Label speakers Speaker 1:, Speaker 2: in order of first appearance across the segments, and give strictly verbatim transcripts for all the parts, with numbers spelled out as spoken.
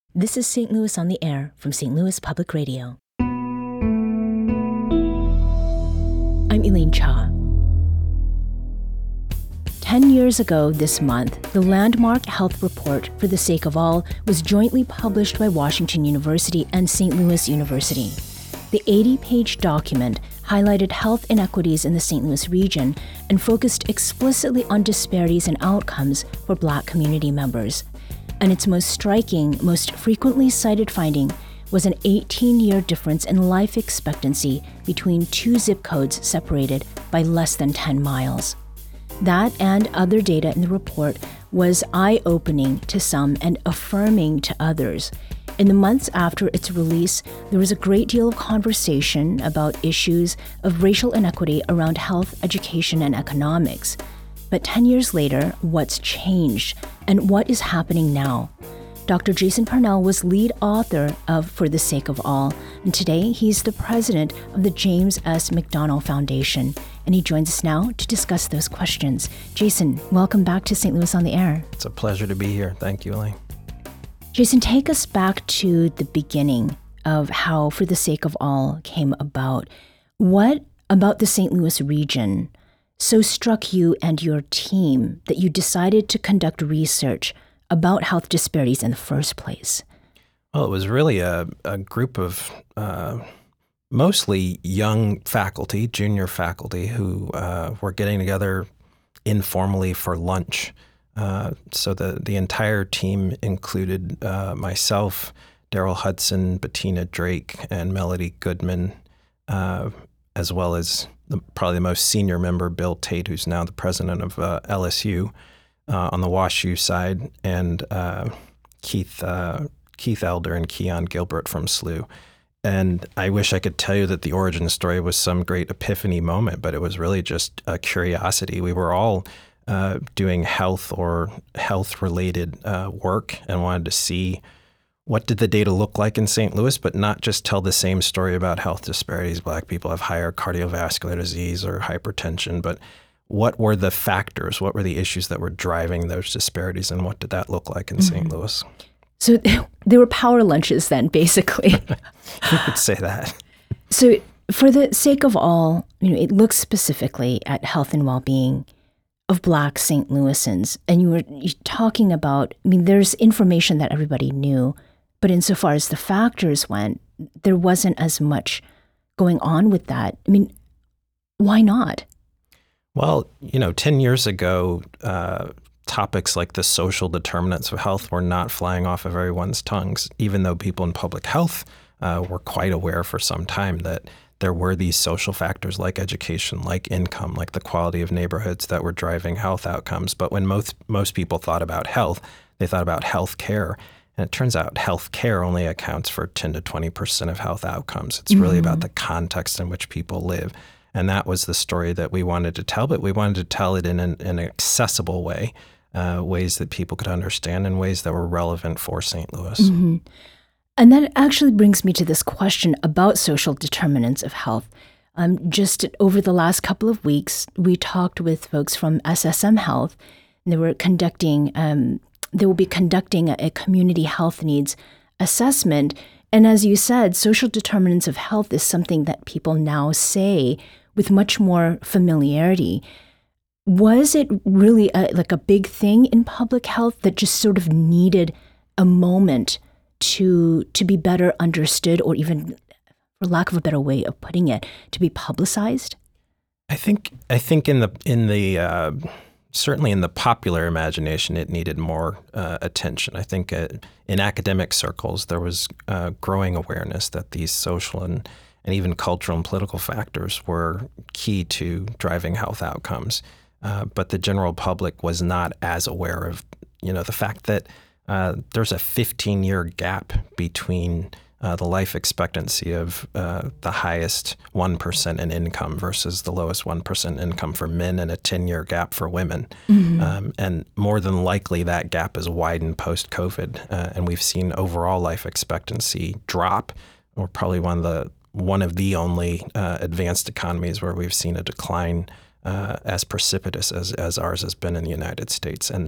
Speaker 1: This is Saint Louis on the Air from Saint Louis Public Radio. I'm Elaine Cha. Ten years ago this month, the landmark health report For the Sake of All was jointly published by Washington University and Saint Louis University. The eighty-page document highlighted health inequities in the Saint Louis region and focused explicitly on disparities in outcomes for Black community members. And its most striking, most frequently cited finding was an eighteen-year difference in life expectancy between two zip codes separated by less than ten miles. That and other data in the report was eye-opening to some and affirming to others. In the months after its release, there was a great deal of conversation about issues of racial inequity around health, education, and economics. But ten years later, what's changed and what is happening now? Doctor Jason Parnell was lead author of For the Sake of All, and today he's the president of the James S. McDonnell Foundation, and he joins us now to discuss those questions. Jason, welcome back to Saint Louis on the Air.
Speaker 2: It's a pleasure to be here. Thank you, Elaine.
Speaker 1: Jason, take us back to the beginning of how For the Sake of All came about. What about the Saint Louis region so struck you and your team that you decided to conduct research about health disparities in the first place?
Speaker 2: Well, it was really a, a group of uh, mostly young faculty, junior faculty, who uh, were getting together informally for lunch. Uh, so the, the entire team included uh, myself, Daryl Hudson, Bettina Drake, and Melody Goodman, uh, as well as the, probably the most senior member, Bill Tate, who's now the president of uh, L S U uh, on the WashU side, and uh, Keith uh, Keith Elder and Keon Gilbert from S L U. And I wish I could tell you that the origin story was some great epiphany moment, but it was really just a curiosity. We were all uh, doing health or health-related uh, work and wanted to see what did the data look like in Saint Louis, but not just tell the same story about health disparities. Black people have higher cardiovascular disease or hypertension, but what were the factors? What were the issues that were driving those disparities, and what did that look like in mm-hmm. Saint Louis?
Speaker 1: So there were power lunches then, basically.
Speaker 2: You could say that.
Speaker 1: So For the Sake of All, you know, it looks specifically at health and well-being of Black Saint Louisans. And you were talking about, I mean, there's information that everybody knew, but insofar as the factors went, there wasn't as much going on with that. I mean, why not?
Speaker 2: Well, you know, ten years ago, uh, topics like the social determinants of health were not flying off of everyone's tongues, even though people in public health uh, were quite aware for some time that there were these social factors like education, like income, like the quality of neighborhoods that were driving health outcomes. But when most most people thought about health, they thought about health care. And it turns out health care only accounts for ten to twenty percent of health outcomes. It's mm-hmm. really about the context in which people live. And that was the story that we wanted to tell, but we wanted to tell it in an, an accessible way, uh, ways that people could understand and ways that were relevant for Saint Louis.
Speaker 1: Mm-hmm. And that actually brings me to this question about social determinants of health. Um, just over the last couple of weeks, we talked with folks from S S M Health, and they were conducting um, They will be conducting a, a community health needs assessment. And as you said, social determinants of health is something that people now say with much more familiarity. Was it really a, like a big thing in public health that just sort of needed a moment to to be better understood, or even, for lack of a better way of putting it, to be publicized?
Speaker 2: I think I think in the in the uh, certainly in the popular imagination, it needed more uh, attention. I think uh, in academic circles, there was uh, growing awareness that these social and, and even cultural and political factors were key to driving health outcomes. Uh, but the general public was not as aware of, you know, the fact that uh, there's a fifteen-year gap between Uh, the life expectancy of uh, the highest one percent in income versus the lowest one percent income for men, and a ten-year gap for women. Mm-hmm. Um, and more than likely, that gap has widened post-COVID. Uh, and we've seen overall life expectancy drop. We're probably one of the one of the only uh, advanced economies where we've seen a decline uh, as precipitous as, as ours has been in the United States. And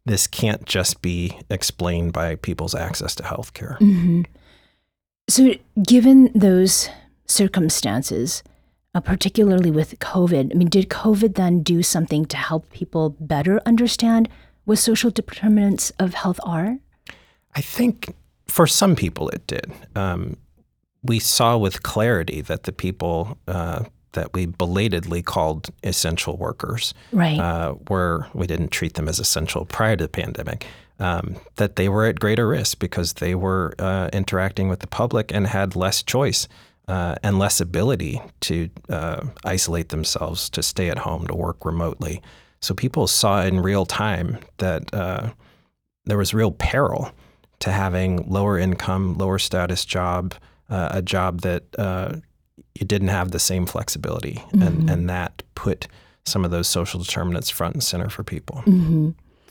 Speaker 2: this can't just be explained by people's access to health care.
Speaker 1: Mm-hmm. So given those circumstances, uh, particularly with COVID, I mean, did COVID then do something to help people better understand what social determinants of health are?
Speaker 2: I think for some people it did. Um, we saw with clarity that the people uh, that we belatedly called essential workers,
Speaker 1: right.
Speaker 2: uh, were, we didn't treat them as essential prior to the pandemic, um, that they were at greater risk because they were uh, interacting with the public and had less choice uh, and less ability to uh, isolate themselves, to stay at home, to work remotely. So people saw in real time that uh, there was real peril to having lower income, lower status job, uh, a job that uh, you didn't have the same flexibility. Mm-hmm. And, and that put some of those social determinants front and center for people.
Speaker 1: Mm-hmm.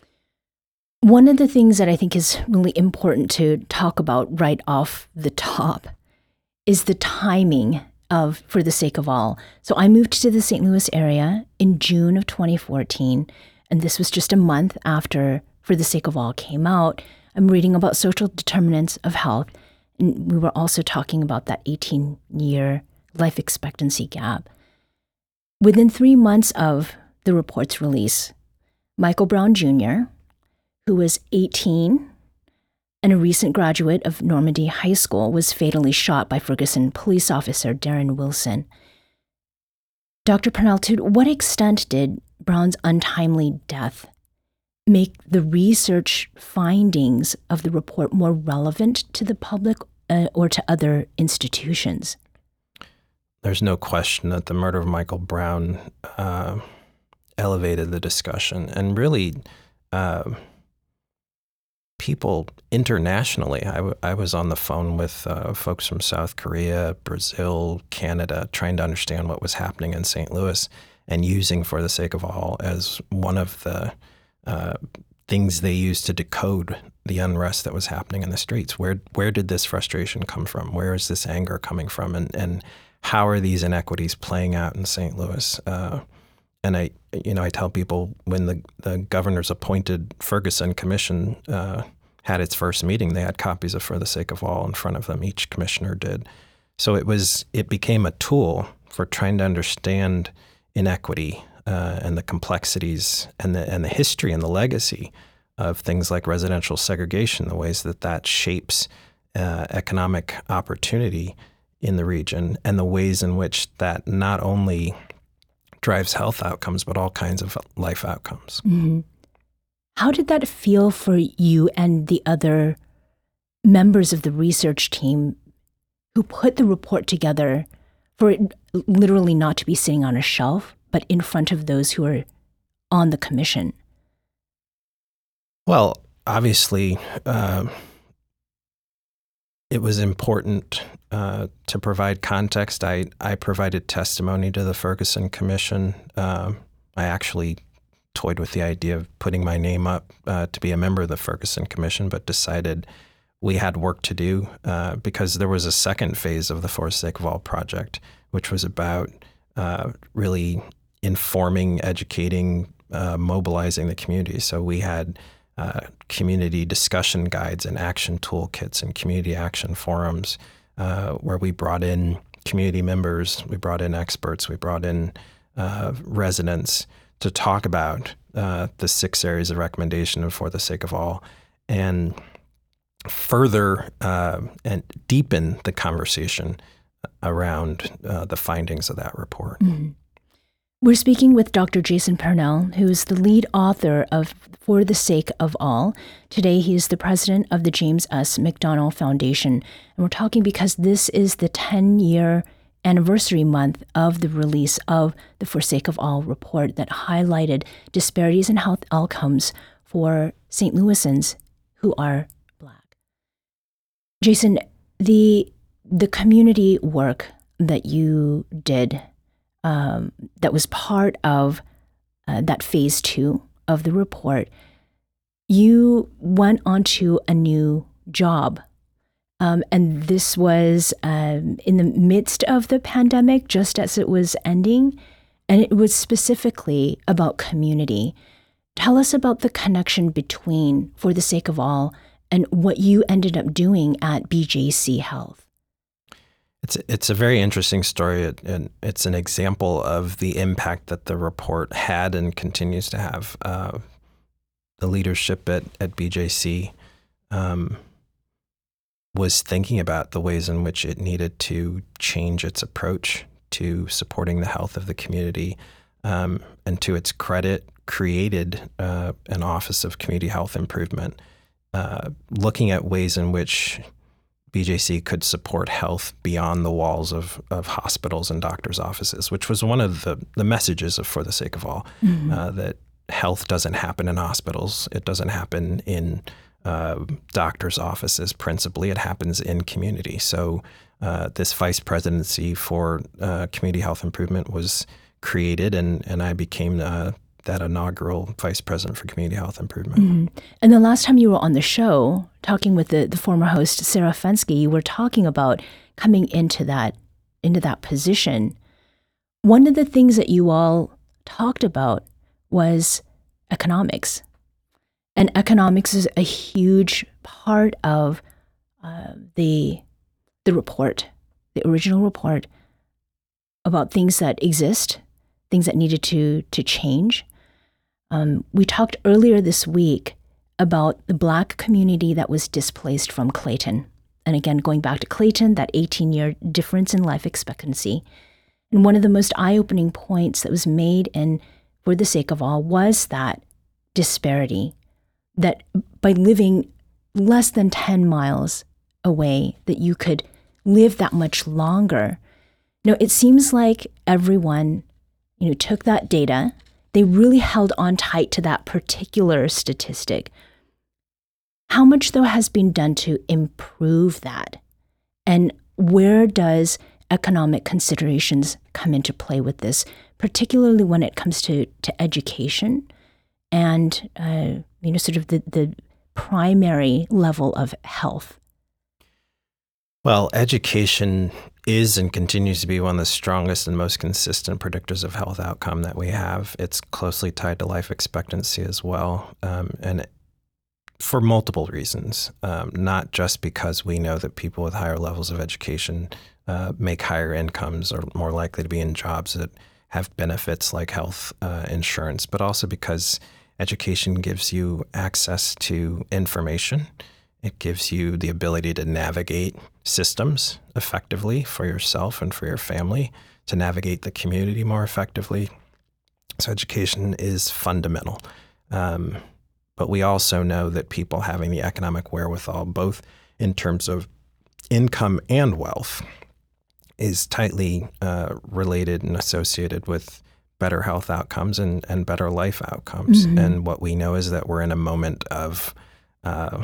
Speaker 1: One of the things that I think is really important to talk about right off the top is the timing of For the Sake of All. So I moved to the Saint Louis area in June of twenty fourteen, and this was just a month after For the Sake of All came out. I'm reading about social determinants of health, and we were also talking about that eighteen-year life expectancy gap. Within three months of the report's release, Michael Brown Junior, who was eighteen and a recent graduate of Normandy High School, was fatally shot by Ferguson police officer Darren Wilson. Doctor Purnell, to what extent did Brown's untimely death make the research findings of the report more relevant to the public uh, or to other institutions?
Speaker 2: There's no question that the murder of Michael Brown uh, elevated the discussion, and really uh, people internationally. I, w- I was on the phone with uh, folks from South Korea, Brazil, Canada, trying to understand what was happening in Saint Louis and using For the Sake of All as one of the uh, things they used to decode the unrest that was happening in the streets. Where where did this frustration come from? Where is this anger coming from? And and how are these inequities playing out in Saint Louis? Uh, and I, you know, I tell people when the, the governor's appointed Ferguson Commission uh, had its first meeting, they had copies of For the Sake of All in front of them. Each commissioner did. So it was, it became a tool for trying to understand inequity uh, and the complexities and the and the history and the legacy of things like residential segregation, the ways that that shapes uh, economic opportunity in the region, and the ways in which that not only drives health outcomes, but all kinds of life outcomes.
Speaker 1: Mm-hmm. How did that feel for you and the other members of the research team who put the report together for it literally not to be sitting on a shelf, but in front of those who are on the commission?
Speaker 2: Well, obviously, uh, it was important uh, to provide context. I, I provided testimony to the Ferguson Commission. Um, I actually toyed with the idea of putting my name up uh, to be a member of the Ferguson Commission, but decided we had work to do uh, because there was a second phase of the For the Sake of All project, which was about uh, really informing, educating, uh, mobilizing the community. So we had Uh, community discussion guides and action toolkits and community action forums uh, where we brought in community members, we brought in experts, we brought in uh, residents to talk about uh, the six areas of recommendation of For the Sake of All, and further uh, and deepen the conversation around uh, the findings of that report.
Speaker 1: Mm-hmm. We're speaking with Doctor Jason Purnell, who is the lead author of For the Sake of All. Today, he is the president of the James S. McDonnell Foundation. And we're talking because this is the ten-year anniversary month of the release of the For the Sake of All report that highlighted disparities in health outcomes for Saint Louisans who are Black. Jason, the the community work that you did, um, that was part of uh, that phase two of the report, you went onto a new job. Um, and this was um, in the midst of the pandemic, just as it was ending. And it was specifically about community. Tell us about the connection between For the Sake of All and what you ended up doing at B J C Health.
Speaker 2: It's it's a very interesting story, and it's an example of the impact that the report had and continues to have. Uh, the leadership at, at B J C um, was thinking about the ways in which it needed to change its approach to supporting the health of the community. Um, and to its credit, created uh, an Office of Community Health Improvement, uh, looking at ways in which B J C could support health beyond the walls of, of hospitals and doctors' offices, which was one of the, the messages of For the Sake of All, mm-hmm. uh, that health doesn't happen in hospitals. It doesn't happen in uh, doctors' offices principally. It happens in community. So uh, this vice presidency for uh, community health improvement was created, and, and I became uh, that inaugural vice president for community health improvement.
Speaker 1: Mm-hmm. And the last time you were on the show, talking with the, the former host, Sarah Fenske, you were talking about coming into that, into that position. One of the things that you all talked about was economics. And economics is a huge part of uh, the, the report, the original report, about things that exist, things that needed to, to change. Um, we talked earlier this week about the Black community that was displaced from Clayton. And again, going back to Clayton, that eighteen-year difference in life expectancy. And one of the most eye-opening points that was made in For the Sake of All was that disparity, that by living less than ten miles away, that you could live that much longer. You know, it seems like everyone, you know, took that data. They really held on tight to that particular statistic. How much, though, has been done to improve that? And where does economic considerations come into play with this, particularly when it comes to, to education and, uh, you know, sort of the, the primary level of health?
Speaker 2: Well, education is and continues to be one of the strongest and most consistent predictors of health outcome that we have. It's closely tied to life expectancy as well, um, and for multiple reasons, um, not just because we know that people with higher levels of education uh, make higher incomes or more likely to be in jobs that have benefits like health uh, insurance, but also because education gives you access to information. It gives you the ability to navigate systems effectively for yourself and for your family, to navigate the community more effectively. So education is fundamental. Um, but we also know that people having the economic wherewithal, both in terms of income and wealth, is tightly uh, related and associated with better health outcomes and, and better life outcomes. Mm-hmm. And what we know is that we're in a moment of uh,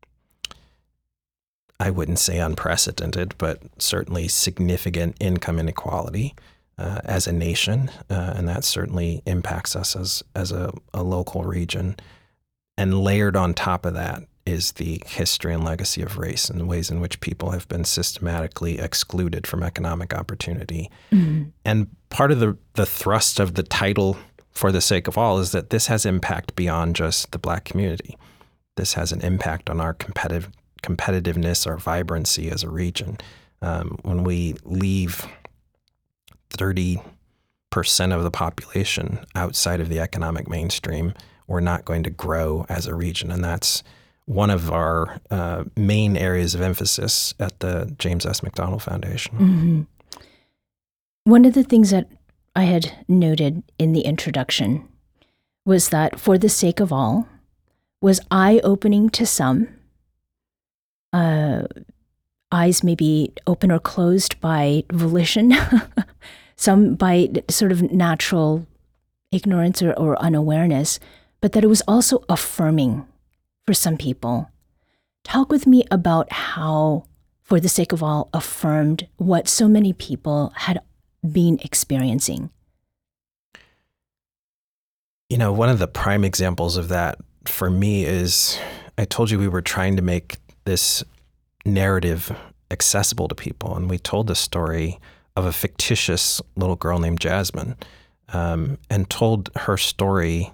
Speaker 2: I wouldn't say unprecedented, but certainly significant income inequality uh, as a nation, uh, and that certainly impacts us as as a, a local region. And layered on top of that is the history and legacy of race and the ways in which people have been systematically excluded from economic opportunity. Mm-hmm. And part of the, the thrust of the title For the Sake of All is that this has impact beyond just the Black community. This has an impact on our competitive competitiveness or vibrancy as a region. Um, when we leave thirty percent of the population outside of the economic mainstream, we're not going to grow as a region. And that's one of our uh, main areas of emphasis at the James S. McDonald Foundation.
Speaker 1: Mm-hmm. One of the things that I had noted in the introduction was that For the Sake of All was eye-opening to some, Uh, eyes may be open or closed by volition, some by sort of natural ignorance or, or unawareness, but that it was also affirming for some people. Talk with me about how For the Sake of All affirmed what so many people had been experiencing.
Speaker 2: You know, one of the prime examples of that for me is, I told you we were trying to make this narrative accessible to people. And we told the story of a fictitious little girl named Jasmine, um, and told her story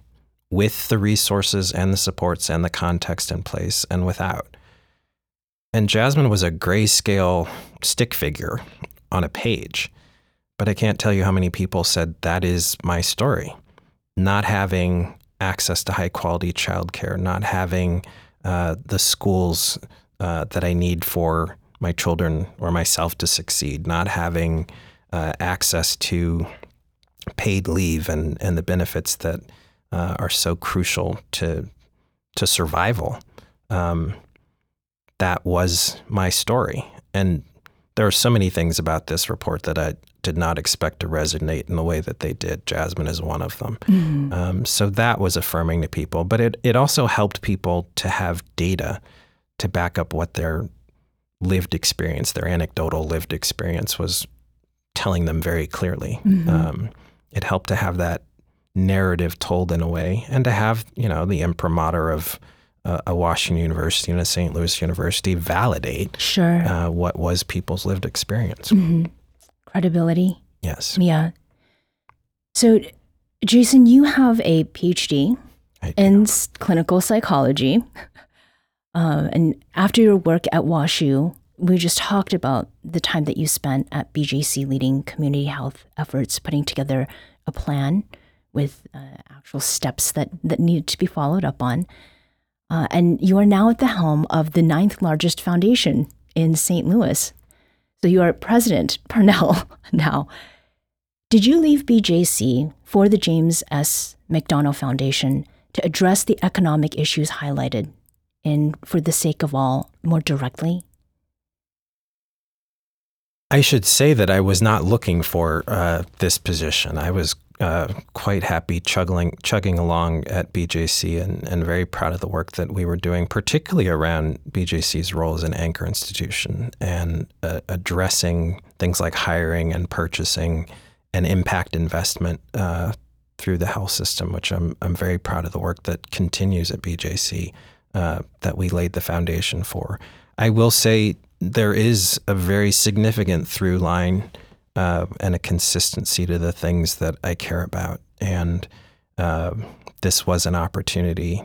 Speaker 2: with the resources and the supports and the context in place and without. And Jasmine was a grayscale stick figure on a page, but I can't tell you how many people said that is my story. Not having access to high quality childcare, not having uh, the schools uh, that I need for my children or myself to succeed, not having uh, access to paid leave and, and the benefits that uh, are so crucial to to survival. Um, that was my story. And there are so many things about this report that I did not expect to resonate in the way that they did. Jasmine is one of them. Mm-hmm. Um, so that was affirming to people. But it, it also helped people to have data to back up what their lived experience, their anecdotal lived experience was telling them very clearly. Mm-hmm. Um, it helped to have that narrative told in a way, and to have, you know, the imprimatur of uh, a Washington University and a Saint Louis University validate
Speaker 1: sure.
Speaker 2: uh, what was people's lived experience.
Speaker 1: Mm-hmm. Credibility.
Speaker 2: Yes.
Speaker 1: Yeah. So, Jason, you have a P H D in s- clinical psychology. Uh, and after your work at WashU, we just talked about the time that you spent at B J C leading community health efforts, putting together a plan with uh, actual steps that, that needed to be followed up on. Uh, and you are now at the helm of the ninth largest foundation in Saint Louis. So you are President Parnell now. Did you leave B J C for the James S. McDonough Foundation to address the economic issues highlighted in For the Sake of All more directly?
Speaker 2: I should say that I was not looking for uh, this position. I was uh, quite happy chugging, chugging along at B J C and, and very proud of the work that we were doing, particularly around B J C's role as an anchor institution and uh, addressing things like hiring and purchasing and impact investment uh, through the health system, which I'm I'm very proud of the work that continues at B J C uh, that we laid the foundation for. I will say there is a very significant through line uh, and a consistency to the things that I care about. And uh, this was an opportunity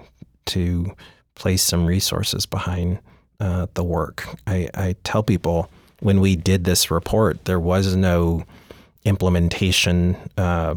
Speaker 2: to place some resources behind uh, the work. I, I tell people when we did this report, there was no implementation uh,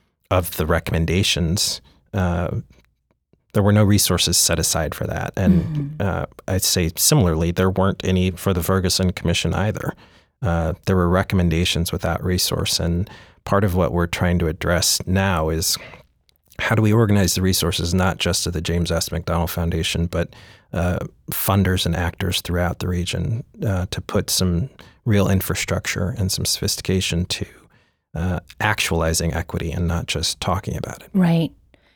Speaker 2: of the recommendations. Uh, There were no resources set aside for that. And mm-hmm. uh, I'd say similarly, there weren't any for the Ferguson Commission either. Uh, there were recommendations without resource. And part of what we're trying to address now is how do we organize the resources, not just of the James S. McDonough Foundation, but uh, funders and actors throughout the region uh, to put some real infrastructure and some sophistication to uh, actualizing equity and not just talking about it.
Speaker 1: Right.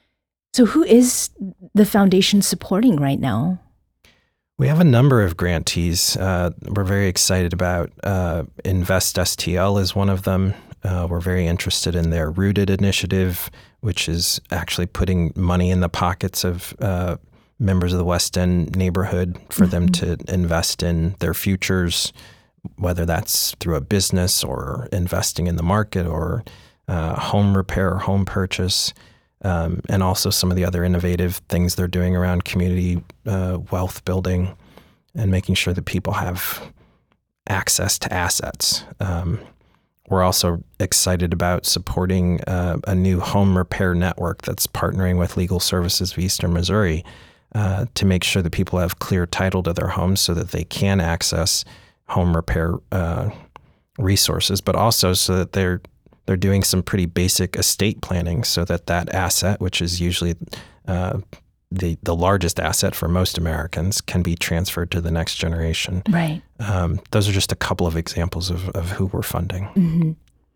Speaker 1: So who is the foundation supporting right now?
Speaker 2: We have a number of grantees. Uh, we're very excited about uh, Invest S T L is one of them. Uh, we're very interested in their Rooted initiative, which is actually putting money in the pockets of uh, members of the West End neighborhood for mm-hmm. them to invest in their futures, whether that's through a business or investing in the market or uh, home repair or home purchase. Um, and also some of the other innovative things they're doing around community uh, wealth building and making sure that people have access to assets. Um, we're also excited about supporting uh, a new home repair network that's partnering with Legal Services of Eastern Missouri uh, to make sure that people have clear title to their homes so that they can access home repair uh, resources, but also so that they're They're doing some pretty basic estate planning so that that asset, which is usually uh, the the largest asset for most Americans, can be transferred to the next generation.
Speaker 1: Right.
Speaker 2: Um, those are just a couple of examples of, of who we're funding.
Speaker 1: Mm-hmm.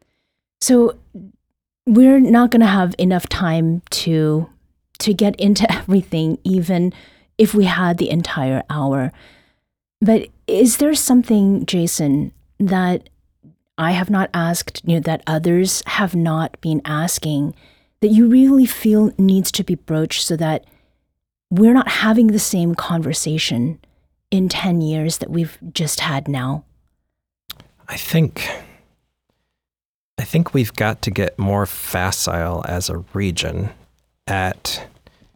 Speaker 1: So we're not going to have enough time to to get into everything, even if we had the entire hour. But is there something, Jason, that I have not asked, you know, that others have not been asking, that you really feel needs to be broached so that we're not having the same conversation in ten years that we've just had now?
Speaker 2: I think, I think we've got to get more facile as a region at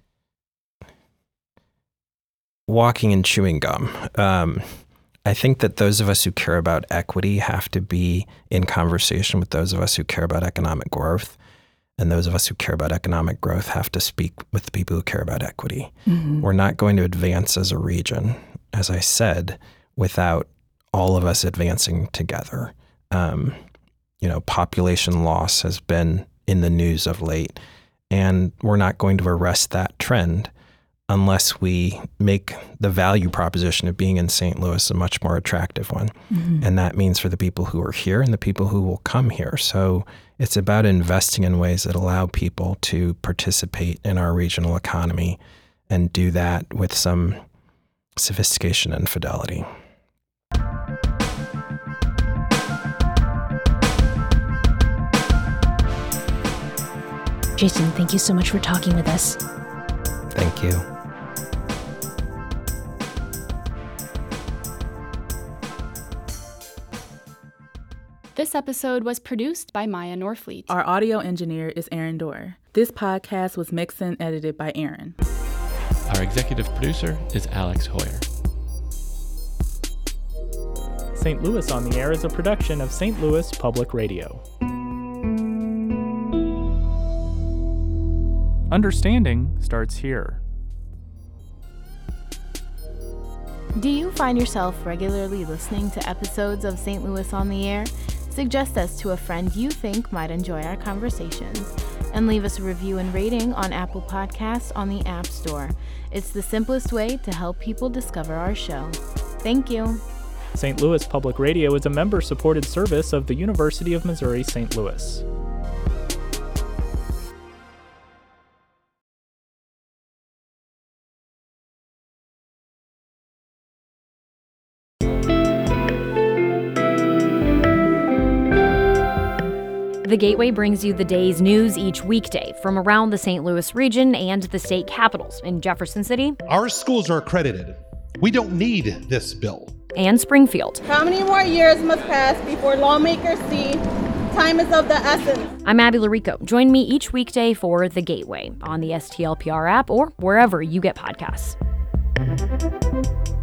Speaker 2: walking and chewing gum. Um, I think that those of us who care about equity have to be in conversation with those of us who care about economic growth. And those of us who care about economic growth have to speak with the people who care about equity. Mm-hmm. We're not going to advance as a region, as I said, without all of us advancing together. Um, you know, population loss has been in the news of late, and we're not going to arrest that trend unless we make the value proposition of being in Saint Louis a much more attractive one. Mm-hmm. And that means for the people who are here and the people who will come here. So it's about investing in ways that allow people to participate in our regional economy and do that with some sophistication and fidelity.
Speaker 1: Jason, thank you so much for talking with us.
Speaker 2: Thank you.
Speaker 3: This episode was produced by Maya Norfleet.
Speaker 4: Our audio engineer is Aaron Dorr. This podcast was mixed and edited by Aaron.
Speaker 5: Our executive producer is Alex Hoyer.
Speaker 6: Saint Louis on the Air is a production of Saint Louis Public Radio. Understanding starts here.
Speaker 7: Do you find yourself regularly listening to episodes of Saint Louis on the Air? Suggest us to a friend you think might enjoy our conversations, and leave us a review and rating on Apple Podcasts on the App Store. It's the simplest way to help people discover our show. Thank you.
Speaker 6: Saint Louis Public Radio is a member-supported service of the University of Missouri Saint Louis.
Speaker 8: The Gateway brings you the day's news each weekday from around the Saint Louis region and the state capitals in Jefferson City.
Speaker 9: Our schools are accredited. We don't need this bill.
Speaker 8: And Springfield.
Speaker 10: How many more years must pass before lawmakers see time is of the essence?
Speaker 8: I'm Abby Larico. Join me each weekday for The Gateway on the S T L P R app or wherever you get podcasts.